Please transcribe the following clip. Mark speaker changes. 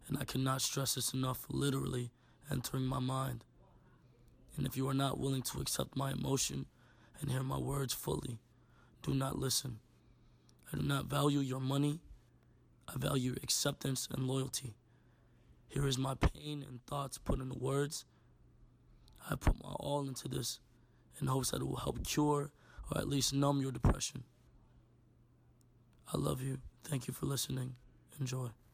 Speaker 1: And I cannot stress this enough, literally entering my mind. And if you are not willing to accept my emotion and hear my words fully, do not listen. I do not value your money. I value your acceptance and loyalty. Here is my pain and thoughts put into words. I put my all into this in hopes that it will help cure or at least numb your depression. I love you. Thank you for listening. Enjoy.